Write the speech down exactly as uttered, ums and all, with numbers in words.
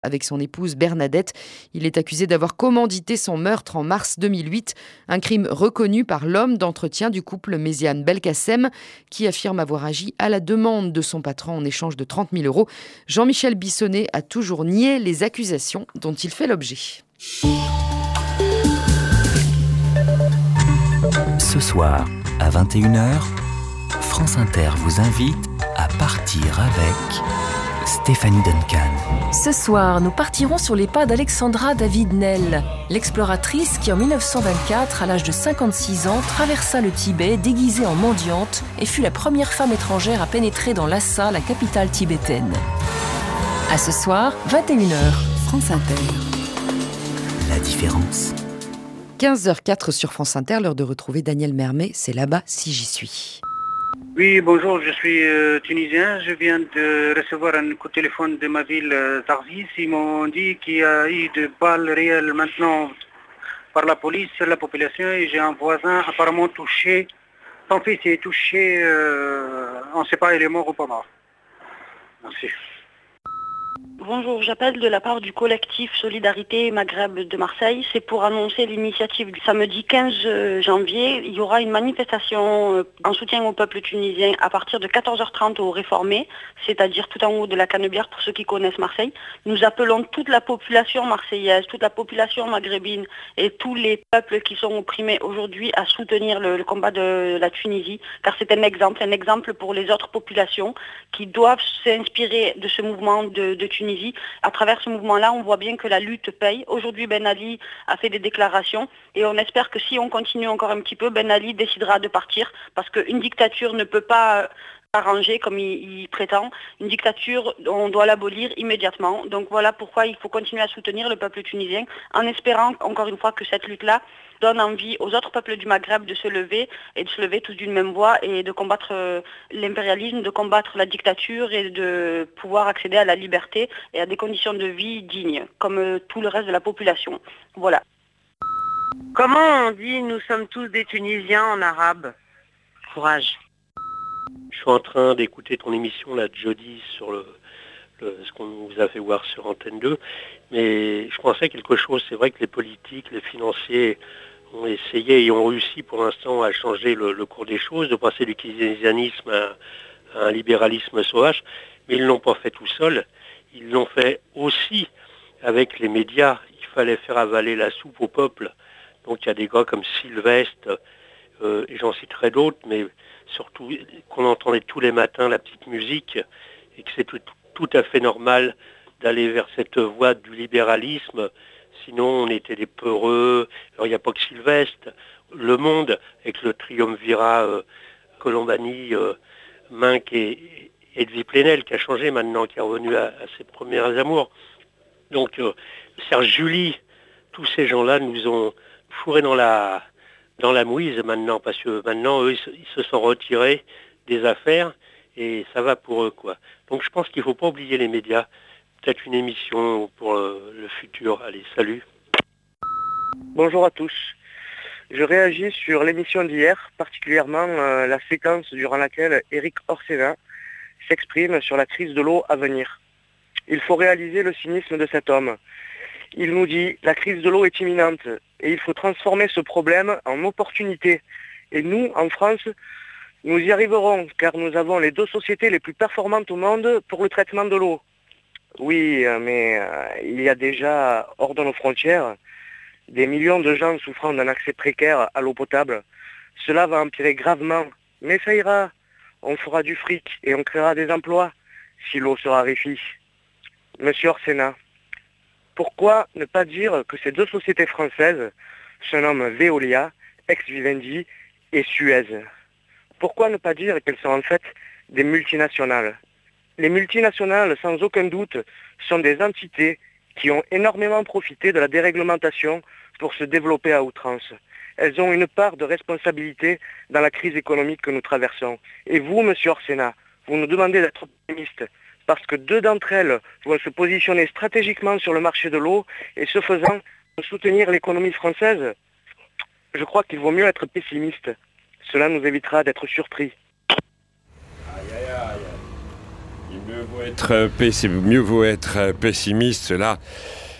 avec son épouse Bernadette. Il est accusé d'avoir commandité son meurtre en mars deux mille huit, un crime reconnu par l'homme d'entretien du couple Méziane Belkacem, qui affirme avoir agi à la demande de son patron en échange de trente mille euros. Jean-Michel Bissonnet a toujours nié les accusations dont il fait l'objet. Ce soir, à vingt et une heures, France Inter vous invite à partir avec Stéphanie Duncan. Ce soir, nous partirons sur les pas d'Alexandra David-Nel, l'exploratrice qui en mille neuf cent vingt-quatre, à l'âge de cinquante-six ans, traversa le Tibet déguisée en mendiante et fut la première femme étrangère à pénétrer dans Lhasa, la capitale tibétaine. À ce soir, vingt et une heures, France Inter. La différence. quinze heures quatre sur France Inter, l'heure de retrouver Daniel Mermet, c'est là-bas si j'y suis. Oui, bonjour, je suis euh, tunisien. Je viens de recevoir un coup de téléphone de ma ville, euh, Zarzis. Ils m'ont dit qu'il y a eu de balles réelles maintenant par la police sur la population et j'ai un voisin apparemment touché. Son fils est touché, euh, on ne sait pas, il est mort ou pas mort. Merci. Bonjour, j'appelle de la part du collectif Solidarité Maghreb de Marseille. C'est pour annoncer l'initiative du samedi quinze janvier. Il y aura une manifestation en soutien au peuple tunisien à partir de quatorze heures trente au Réformé, c'est-à-dire tout en haut de la Canebière pour ceux qui connaissent Marseille. Nous appelons toute la population marseillaise, toute la population maghrébine et tous les peuples qui sont opprimés aujourd'hui à soutenir le, le combat de la Tunisie, car c'est un exemple, un exemple pour les autres populations qui doivent s'inspirer de ce mouvement de, de Tunisie. À travers ce mouvement-là, on voit bien que la lutte paye. Aujourd'hui, Ben Ali a fait des déclarations et on espère que si on continue encore un petit peu, Ben Ali décidera de partir parce qu'une dictature ne peut pas arranger comme il, il prétend. Une dictature, on doit l'abolir immédiatement. Donc voilà pourquoi il faut continuer à soutenir le peuple tunisien en espérant, encore une fois, que cette lutte-là donne envie aux autres peuples du Maghreb de se lever et de se lever tous d'une même voix et de combattre euh, l'impérialisme, de combattre la dictature et de pouvoir accéder à la liberté et à des conditions de vie dignes, comme euh, tout le reste de la population. Voilà. Comment on dit « nous sommes tous des Tunisiens » en arabe? Courage. Je suis en train d'écouter ton émission, là, Jody, sur le, le, ce qu'on vous a fait voir sur Antenne deux, mais je pensais à quelque chose. C'est vrai que les politiques, les financiers ont essayé et ont réussi pour l'instant à changer le, le cours des choses, de passer du keynésianisme à, à un libéralisme sauvage, mais ils ne l'ont pas fait tout seuls. Ils l'ont fait aussi avec les médias. Il fallait faire avaler la soupe au peuple. Donc il y a des gars comme Sylvestre, euh, et j'en citerai d'autres, mais surtout qu'on entendait tous les matins la petite musique, et que c'est tout, tout à fait normal d'aller vers cette voie du libéralisme. Sinon, on était des peureux. Alors, il n'y a pas que Sylvestre. Le Monde, avec le triumvirat euh, Colombani, euh, Minck et, et Edwy Plenel, qui a changé maintenant, qui est revenu à, à ses premières amours. Donc, euh, Serge July, tous ces gens-là nous ont fourrés dans la, dans la mouise maintenant, parce que maintenant, eux, ils se sont retirés des affaires et ça va pour eux, quoi. Donc, je pense qu'il ne faut pas oublier les médias. Peut-être une émission pour euh, le futur. Allez, salut. Bonjour à tous. Je réagis sur l'émission d'hier, particulièrement euh, la séquence durant laquelle Éric Orsena s'exprime sur la crise de l'eau à venir. Il faut réaliser le cynisme de cet homme. Il nous dit « la crise de l'eau est imminente et il faut transformer ce problème en opportunité. Et nous, en France, nous y arriverons car nous avons les deux sociétés les plus performantes au monde pour le traitement de l'eau. » Oui, mais euh, il y a déjà, hors de nos frontières, des millions de gens souffrant d'un accès précaire à l'eau potable. Cela va empirer gravement, mais ça ira. On fera du fric et on créera des emplois si l'eau se raréfie. Monsieur Orsena, pourquoi ne pas dire que ces deux sociétés françaises se nomment Veolia, ex-Vivendi et Suez? Pourquoi ne pas dire qu'elles sont en fait des multinationales? Les multinationales, sans aucun doute, sont des entités qui ont énormément profité de la déréglementation pour se développer à outrance. Elles ont une part de responsabilité dans la crise économique que nous traversons. Et vous, monsieur Orsena, vous nous demandez d'être optimiste, parce que deux d'entre elles vont se positionner stratégiquement sur le marché de l'eau et ce faisant soutenir l'économie française. Je crois qu'il vaut mieux être pessimiste. Cela nous évitera d'être surpris. Aïe, aïe, aïe. Il me Être pessim- mieux vaut être pessimiste, là.